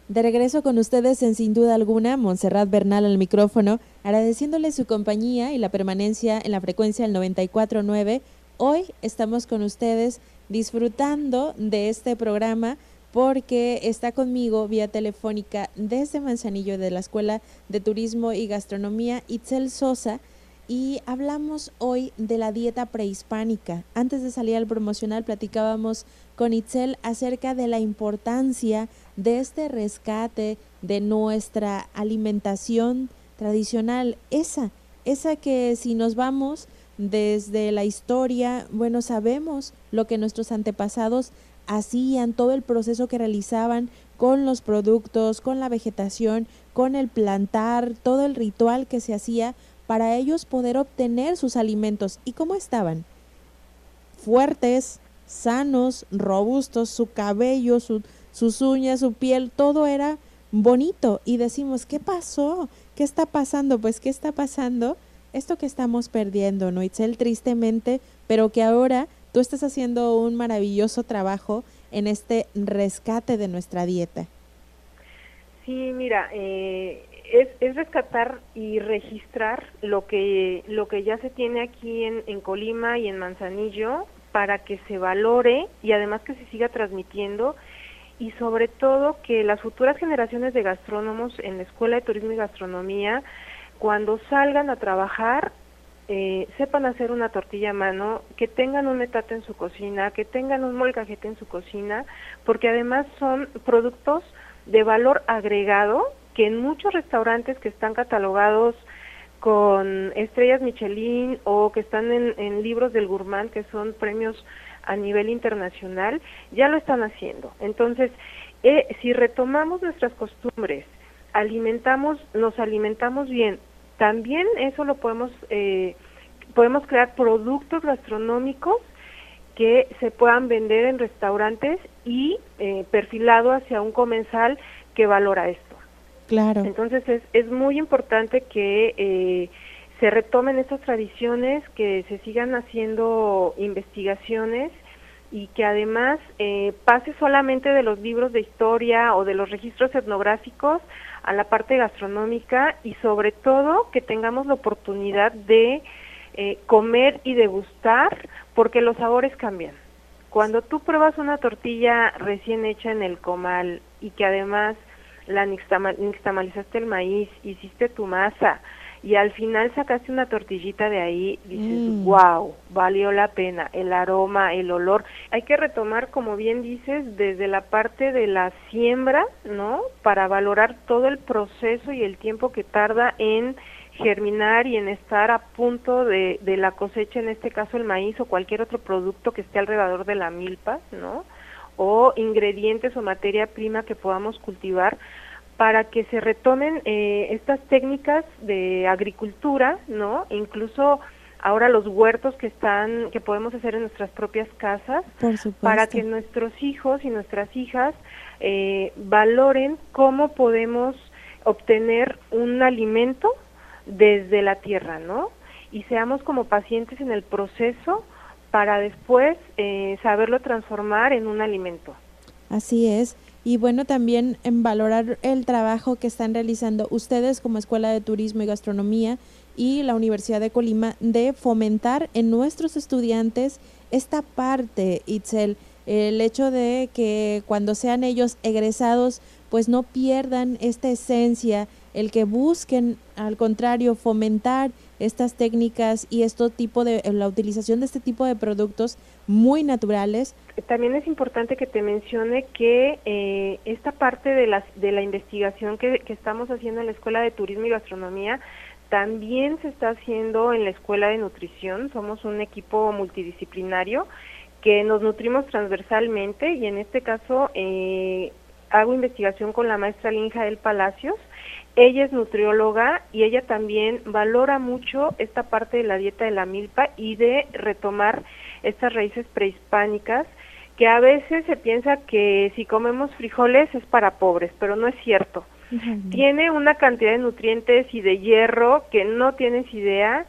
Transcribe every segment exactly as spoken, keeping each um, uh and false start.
De regreso con ustedes en Sin Duda Alguna, Montserrat Bernal al micrófono, agradeciéndole su compañía y la permanencia en la frecuencia del noventa y cuatro punto nueve. Hoy estamos con ustedes disfrutando de este programa porque está conmigo vía telefónica desde Manzanillo de la Escuela de Turismo y Gastronomía Itzel Sosa, y hablamos hoy de la dieta prehispánica. Antes de salir al promocional platicábamos con Itzel acerca de la importancia de este rescate de nuestra alimentación tradicional, esa, esa que si nos vamos desde la historia, bueno, sabemos lo que nuestros antepasados hacían, todo el proceso que realizaban con los productos, con la vegetación, con el plantar, todo el ritual que se hacía para ellos poder obtener sus alimentos. ¿Y cómo estaban? Fuertes, sanos, robustos, su cabello, su, sus uñas, su piel, todo era bonito. Y decimos, ¿qué pasó? ¿Qué está pasando? Pues, ¿qué está pasando? Esto que estamos perdiendo, ¿no, Itzel? Tristemente, pero que ahora tú estás haciendo un maravilloso trabajo en este rescate de nuestra dieta. Sí, mira, eh, es, es rescatar y registrar lo que lo que ya se tiene aquí en, en Colima y en Manzanillo para que se valore y además que se siga transmitiendo, y sobre todo que las futuras generaciones de gastrónomos en la Escuela de Turismo y Gastronomía, cuando salgan a trabajar, eh, sepan hacer una tortilla a mano, que tengan un metate en su cocina, que tengan un molcajete en su cocina, porque además son productos de valor agregado que en muchos restaurantes que están catalogados con estrellas Michelin o que están en, en libros del Gourmand, que son premios a nivel internacional, ya lo están haciendo. Entonces, eh, si retomamos nuestras costumbres, alimentamos, nos alimentamos bien, también eso lo podemos, eh, podemos crear productos gastronómicos que se puedan vender en restaurantes y eh, perfilado hacia un comensal que valora esto. Claro. Entonces es, es muy importante que eh, se retomen estas tradiciones, que se sigan haciendo investigaciones y que además eh, pase solamente de los libros de historia o de los registros etnográficos a la parte gastronómica, y sobre todo que tengamos la oportunidad de eh, comer y degustar, porque los sabores cambian. Cuando tú pruebas una tortilla recién hecha en el comal y que además la nixtamal, nixtamalizaste el maíz, hiciste tu masa y al final sacaste una tortillita de ahí, dices, mm. wow, valió la pena, el aroma, el olor. Hay que retomar, como bien dices, desde la parte de la siembra, ¿no? Para valorar todo el proceso y el tiempo que tarda en germinar y en estar a punto de, de la cosecha, en este caso el maíz o cualquier otro producto que esté alrededor de la milpa, ¿no? O ingredientes o materia prima que podamos cultivar, para que se retomen eh, estas técnicas de agricultura, ¿no? Incluso ahora los huertos que están, que podemos hacer en nuestras propias casas, para que nuestros hijos y nuestras hijas eh, valoren cómo podemos obtener un alimento desde la tierra, ¿no? Y seamos como pacientes en el proceso para después eh, saberlo transformar en un alimento. Así es. Y bueno, también en valorar el trabajo que están realizando ustedes como Escuela de Turismo y Gastronomía y la Universidad de Colima de fomentar en nuestros estudiantes esta parte, Itzel, el hecho de que cuando sean ellos egresados, pues no pierdan esta esencia, el que busquen, al contrario, fomentar estas técnicas y este tipo de, la utilización de este tipo de productos muy naturales. También es importante que te mencione que eh, esta parte de la, de la investigación que, que estamos haciendo en la Escuela de Turismo y Gastronomía también se está haciendo en la Escuela de Nutrición. Somos un equipo multidisciplinario que nos nutrimos transversalmente, y en este caso eh, hago investigación con la maestra Linja del Palacios. Ella es nutrióloga y ella también valora mucho esta parte de la dieta de la milpa y de retomar estas raíces prehispánicas, que a veces se piensa que si comemos frijoles es para pobres, pero no es cierto. Uh-huh. Tiene una cantidad de nutrientes y de hierro que no tienes idea,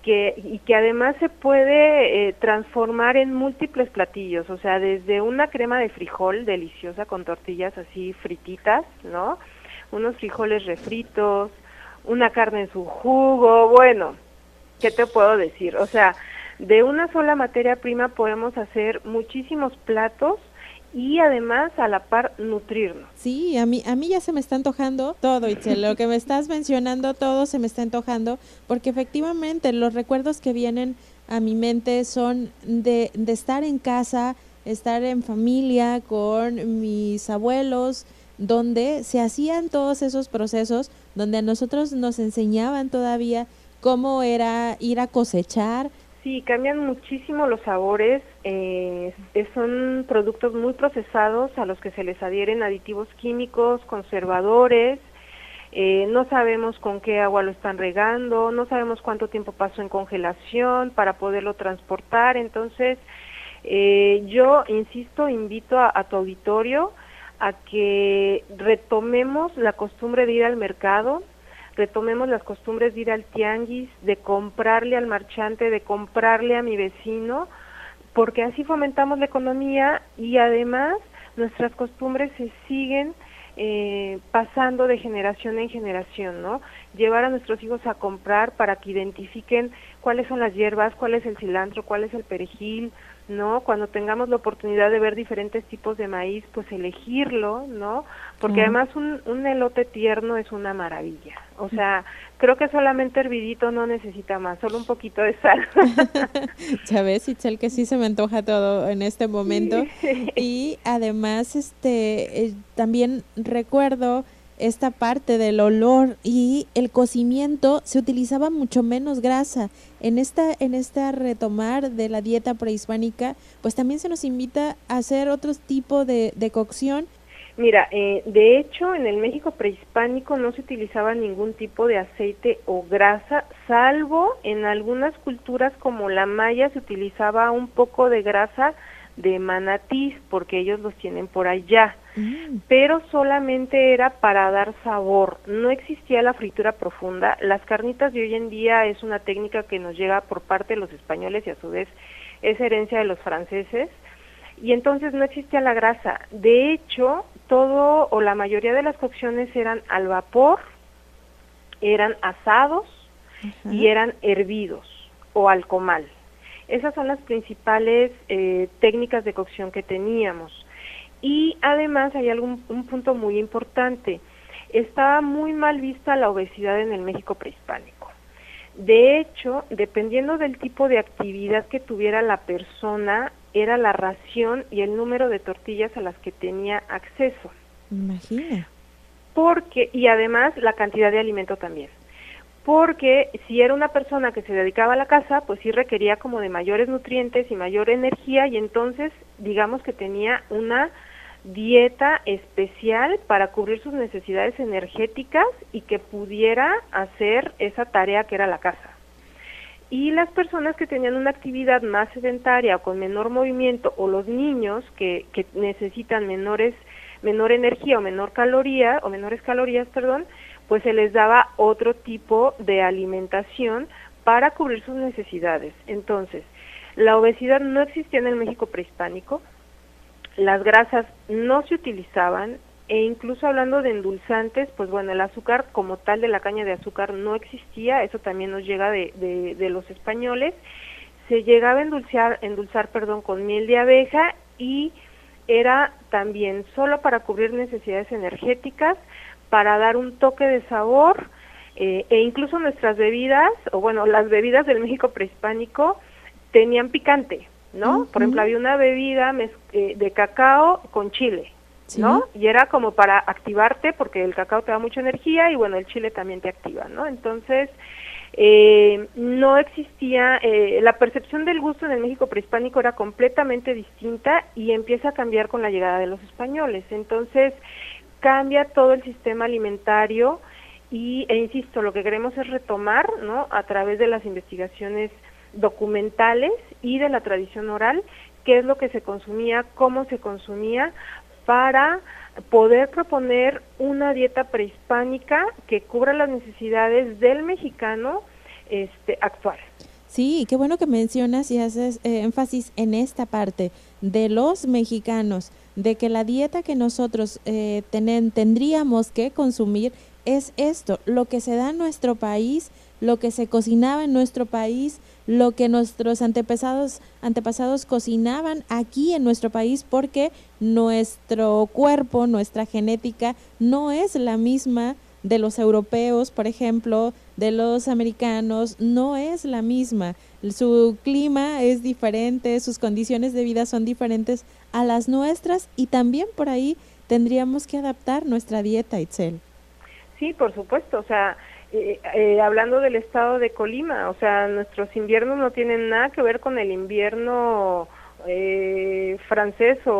que y que además se puede eh, transformar en múltiples platillos, o sea, desde una crema de frijol deliciosa con tortillas así frititas, ¿no? Unos frijoles refritos, una carne en su jugo, bueno, ¿qué te puedo decir? O sea, de una sola materia prima podemos hacer muchísimos platos y además a la par nutrirnos. Sí, a mí, a mí ya se me está antojando todo, Itzel, lo que me estás mencionando, todo se me está antojando, porque efectivamente los recuerdos que vienen a mi mente son de, de estar en casa, estar en familia con mis abuelos, donde se hacían todos esos procesos, donde a nosotros nos enseñaban todavía cómo era ir a cosechar. Sí, cambian muchísimo los sabores, eh, son productos muy procesados a los que se les adhieren aditivos químicos, conservadores, eh, no sabemos con qué agua lo están regando, no sabemos cuánto tiempo pasó en congelación para poderlo transportar, entonces eh, yo, insisto, invito a, a tu auditorio a que retomemos la costumbre de ir al mercado, retomemos las costumbres de ir al tianguis, de comprarle al marchante, de comprarle a mi vecino, porque así fomentamos la economía y además nuestras costumbres se siguen eh, pasando de generación en generación, ¿no? Llevar a nuestros hijos a comprar para que identifiquen cuáles son las hierbas, cuál es el cilantro, cuál es el perejil, ¿no? Cuando tengamos la oportunidad de ver diferentes tipos de maíz, pues elegirlo, ¿no? Porque uh-huh. además un, un elote tierno es una maravilla. O sea, creo que solamente hervidito no necesita más, solo un poquito de sal. Ya ves, Itzel, que sí se me antoja todo en este momento. Sí. Y además, este, eh, también recuerdo esta parte del olor y el cocimiento, se utilizaba mucho menos grasa. En esta, en esta retomar de la dieta prehispánica, pues también se nos invita a hacer otro tipo de, de cocción. Mira, eh, de hecho, en el México prehispánico no se utilizaba ningún tipo de aceite o grasa, salvo en algunas culturas como la maya se utilizaba un poco de grasa de manatís, porque ellos los tienen por allá, mm. pero solamente era para dar sabor, no existía la fritura profunda. Las carnitas de hoy en día es una técnica que nos llega por parte de los españoles y a su vez es herencia de los franceses, y entonces no existía la grasa. De hecho, todo o la mayoría de las cocciones eran al vapor, eran asados uh-huh. y eran hervidos o al comal. Esas son las principales eh, técnicas de cocción que teníamos. Y además hay algún un punto muy importante. Estaba muy mal vista la obesidad en el México prehispánico. De hecho, dependiendo del tipo de actividad que tuviera la persona, era la ración y el número de tortillas a las que tenía acceso. Imagina. Porque, y además la cantidad de alimento también. Porque si era una persona que se dedicaba a la casa, pues sí requería como de mayores nutrientes y mayor energía, y entonces digamos que tenía una dieta especial para cubrir sus necesidades energéticas y que pudiera hacer esa tarea que era la casa. Y las personas que tenían una actividad más sedentaria o con menor movimiento, o los niños que, que necesitan menores, menor energía o menor caloría, o menores calorías, perdón, pues se les daba otro tipo de alimentación para cubrir sus necesidades. Entonces, la obesidad no existía en el México prehispánico, las grasas no se utilizaban, e incluso hablando de endulzantes, pues bueno, el azúcar como tal de la caña de azúcar no existía, eso también nos llega de, de, de los españoles. Se llegaba a endulzar, endulzar perdón, con miel de abeja, y era también solo para cubrir necesidades energéticas, para dar un toque de sabor, eh, e incluso nuestras bebidas, o bueno, las bebidas del México prehispánico tenían picante, ¿no? Uh-huh. Por ejemplo, había una bebida mez- eh, de cacao con chile, ¿no? Sí. Y era como para activarte, porque el cacao te da mucha energía y bueno, el chile también te activa, ¿no? Entonces, eh, no existía, eh, la percepción del gusto en el México prehispánico era completamente distinta y empieza a cambiar con la llegada de los españoles. Entonces, cambia todo el sistema alimentario y, e insisto, lo que queremos es retomar, ¿no?, a través de las investigaciones documentales y de la tradición oral, qué es lo que se consumía, cómo se consumía, para poder proponer una dieta prehispánica que cubra las necesidades del mexicano este, actual. Sí, qué bueno que mencionas y haces eh, énfasis en esta parte de los mexicanos, de que la dieta que nosotros eh, tenen- tendríamos que consumir es esto, lo que se da en nuestro país, lo que se cocinaba en nuestro país, lo que nuestros antepasados, antepasados cocinaban aquí en nuestro país, porque nuestro cuerpo, nuestra genética no es la misma de los europeos, por ejemplo, de los americanos, no es la misma. Su clima es diferente, sus condiciones de vida son diferentes a las nuestras y también por ahí tendríamos que adaptar nuestra dieta, Itzel. Sí, por supuesto, o sea, eh, eh, hablando del estado de Colima, o sea, nuestros inviernos no tienen nada que ver con el invierno eh, francés o,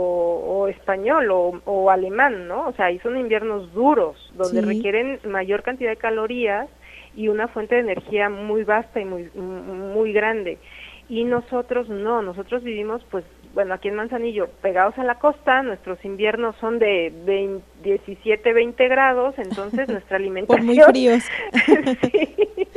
o español o, o alemán, ¿no? O sea, ahí son inviernos duros, donde Sí, requieren mayor cantidad de calorías y una fuente de energía muy vasta y muy, muy grande. Y nosotros no, nosotros vivimos pues bueno, aquí en Manzanillo, pegados a la costa, nuestros inviernos son de veinte, diecisiete, veinte grados, entonces nuestra por muy alimentación fríos. sí,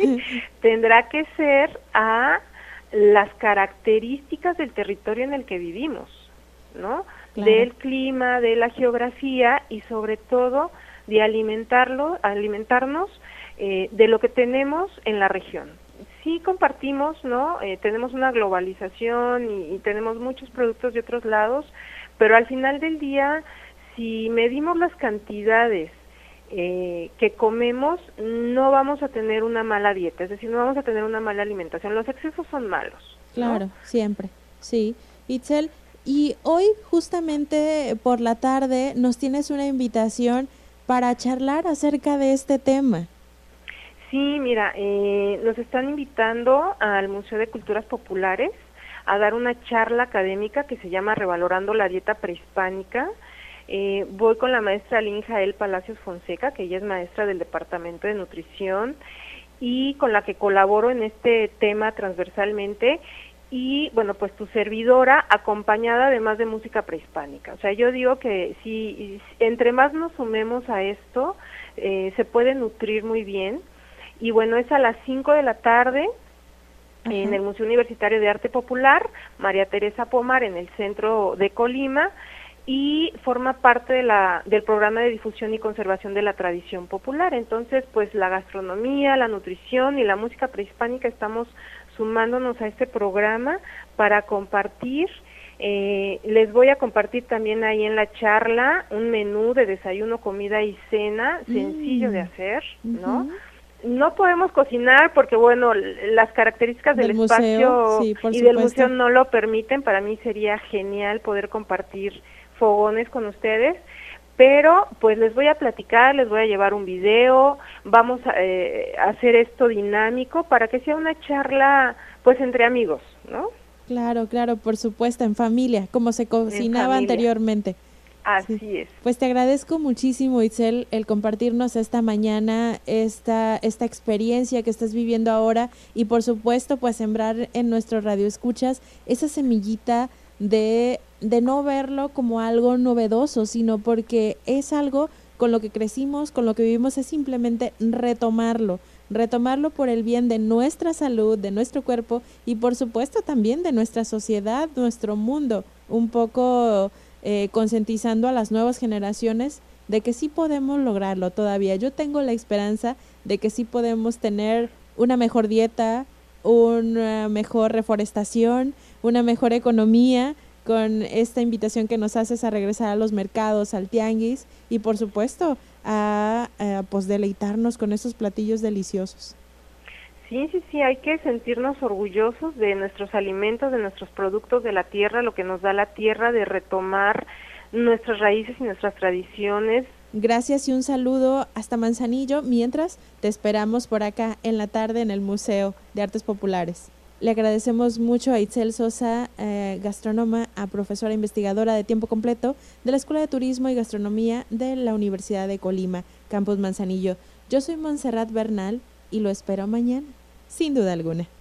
tendrá que ser a las características del territorio en el que vivimos, ¿no? Claro. Del clima, de la geografía y sobre todo de alimentarlo, alimentarnos eh, de lo que tenemos en la región. Sí compartimos, ¿no? Eh, tenemos una globalización y, y tenemos muchos productos de otros lados, pero al final del día, si medimos las cantidades eh, que comemos, no vamos a tener una mala dieta, es decir, no vamos a tener una mala alimentación. Los excesos son malos, ¿no? Claro, siempre, sí. Itzel, y hoy justamente por la tarde nos tienes una invitación para charlar acerca de este tema. Sí, mira, eh, nos están invitando al Museo de Culturas Populares a dar una charla académica que se llama Revalorando la Dieta Prehispánica. Eh, voy con la maestra Lynn Jael Palacios Fonseca, que ella es maestra del Departamento de Nutrición y con la que colaboro en este tema transversalmente. Y bueno, pues tu servidora acompañada además de música prehispánica. O sea, yo digo que si entre más nos sumemos a esto, eh, se puede nutrir muy bien. Y bueno, es a las cinco de la tarde en Ajá. el Museo Universitario de Arte Popular, María Teresa Pomar, en el centro de Colima, y forma parte de la, del programa de difusión y conservación de la tradición popular. Entonces, pues la gastronomía, la nutrición y la música prehispánica estamos sumándonos a este programa para compartir. Eh, les voy a compartir también ahí en la charla un menú de desayuno, comida y cena, sencillo de Mm, hacer, ¿no? ujú. No podemos cocinar porque, bueno, las características del Del museo, espacio sí, por y del museo supuesto. no lo permiten. Para mí sería genial poder compartir fogones con ustedes, pero pues les voy a platicar, les voy a llevar un video, vamos a eh, hacer esto dinámico para que sea una charla pues entre amigos, ¿no? Claro, claro, por supuesto, en familia, como se En cocinaba familia. anteriormente. Sí. Así es. Pues te agradezco muchísimo, Itzel, el compartirnos esta mañana esta, esta experiencia que estás viviendo ahora y por supuesto pues sembrar en nuestro radio escuchas esa semillita de, de no verlo como algo novedoso, sino porque es algo con lo que crecimos, con lo que vivimos, es simplemente retomarlo, retomarlo por el bien de nuestra salud, de nuestro cuerpo y por supuesto también de nuestra sociedad, nuestro mundo, un poco eh, concientizando a las nuevas generaciones de que sí podemos lograrlo todavía. Yo tengo la esperanza de que sí podemos tener una mejor dieta, una mejor reforestación, una mejor economía con esta invitación que nos haces a regresar a los mercados, al tianguis y por supuesto a, a pues deleitarnos con esos platillos deliciosos. Sí, sí, sí, hay que sentirnos orgullosos de nuestros alimentos, de nuestros productos de la tierra, lo que nos da la tierra, de retomar nuestras raíces y nuestras tradiciones. Gracias y un saludo hasta Manzanillo, mientras te esperamos por acá en la tarde en el Museo de Artes Populares. Le agradecemos mucho a Itzel Sosa, eh, gastrónoma, a profesora investigadora de tiempo completo de la Escuela de Turismo y Gastronomía de la Universidad de Colima, Campus Manzanillo. Yo soy Montserrat Bernal y lo espero mañana, sin duda alguna.